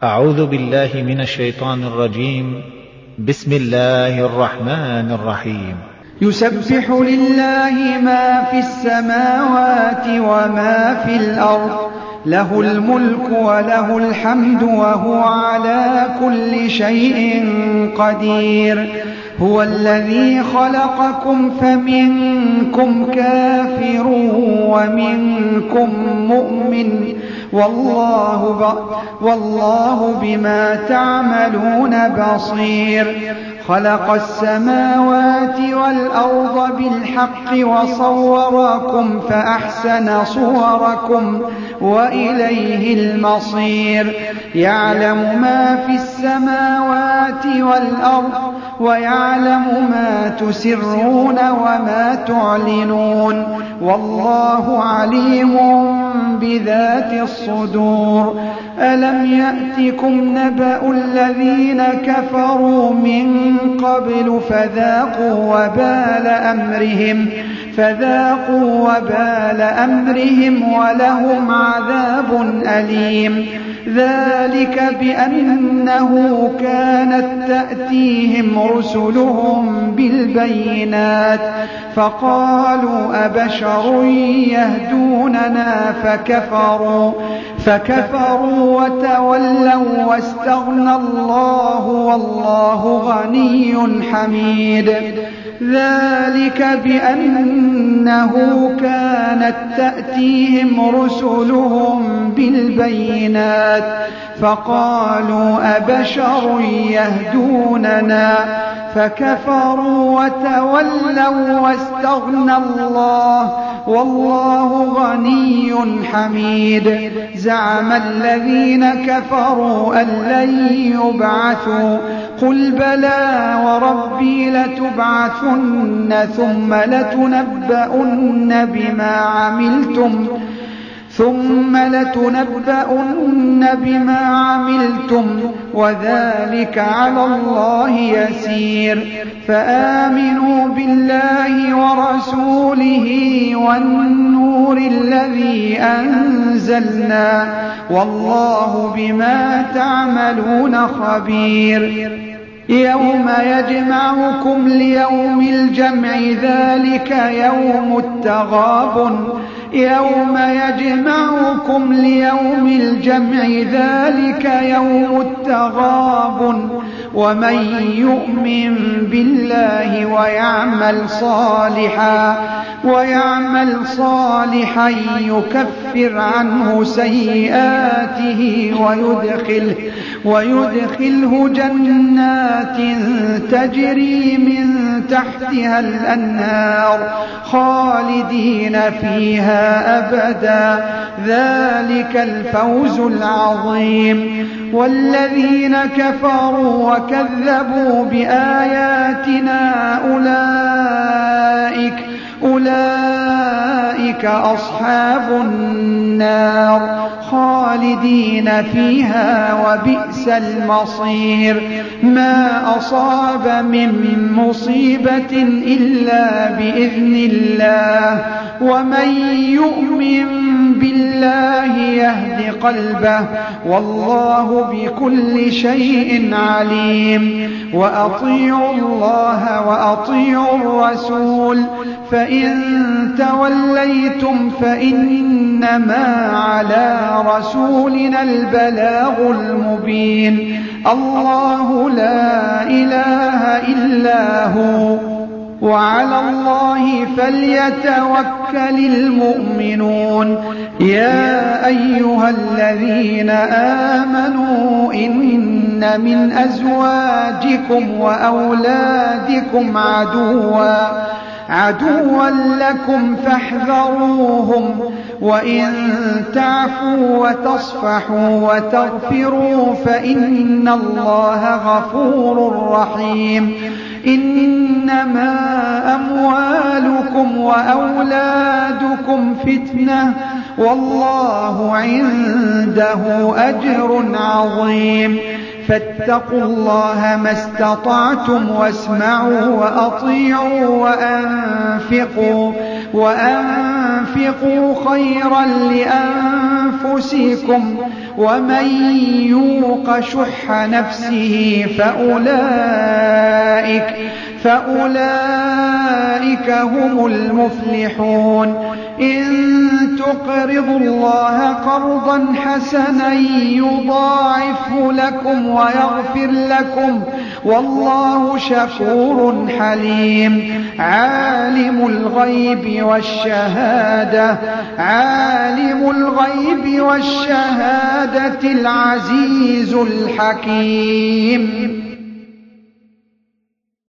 أعوذ بالله من الشيطان الرجيم. بسم الله الرحمن الرحيم. يسبح لله ما في السماوات وما في الأرض، له الملك وله الحمد وهو على كل شيء قدير. هو الذي خلقكم فمنكم كافر ومنكم مؤمن، والله بما تعملون بصير. خلق السماوات والأرض بالحق وصوركم فأحسن صوركم وإليه المصير. يعلم ما في السماوات والأرض ويعلم ما تسرون وما تعلنون، والله عليم بذات الصدور. ألم يأتكم نبأ الذين كفروا من قبل فذاقوا وبال أمرهم ولهم عذاب أليم. ذلك بأنه كانت تأتيهم رسلهم بالبينات فقالوا أبشر يهدوننا فكفروا وتولوا واستغنى الله والله غني حميد. ذلك بأنه كانت تأتيهم رسلهم بالبينات فقالوا أبشر يهدوننا فكفروا وتولوا واستغنى الله والله غني حميد. زعم الذين كفروا أن لن يبعثوا، قل بلى وربي لتبعثن ثم لتنبؤن بما عملتم وذلك على الله يسير. فآمنوا بالله ورسوله والنور الذي أنزلنا والله بما تعملون خبير. يوم يجمعكم ليوم الجمع ذلك يوم التغابن ومن يؤمن بالله ويعمل صالحا يكفر عنه سيئاته ويدخله جنات تجري من تحتها الأنهار خالدين فيها أبدا، ذلك الفوز العظيم. والذين كفروا وكذبوا بآياتنا أولئك أصحاب النار خالدين فيها وبئس المصير. ما أصاب من مصيبة إلا بإذن الله، ومن يؤمن بالله يهد قلبه والله بكل شيء عليم. وأطيعوا الله وأطيعوا الرسول فإن توليتم فإنما على رسولنا البلاغ المبين. الله لا إله إلا هو وعلى الله فليتوكل المؤمنون. يا أيها الذين آمنوا إن من أزواجكم وأولادكم عدوا لكم فاحذروهم، وإن تعفوا وتصفحوا وتغفروا فإن الله غفور رحيم. إنما أموالكم وأولادكم فتنة والله عنده أجر عظيم. فاتقوا الله ما استطعتم واسمعوا وأطيعوا وأنفقوا خيرا لأنفسكم ومن يوق يوق شح نفسه فأولئك هم المفلحون إن تقرضوا الله قرضا حسنا يضاعفه لكم ويغفر لكم والله شكور حليم عالم الغيب والشهادة العزيز الحكيم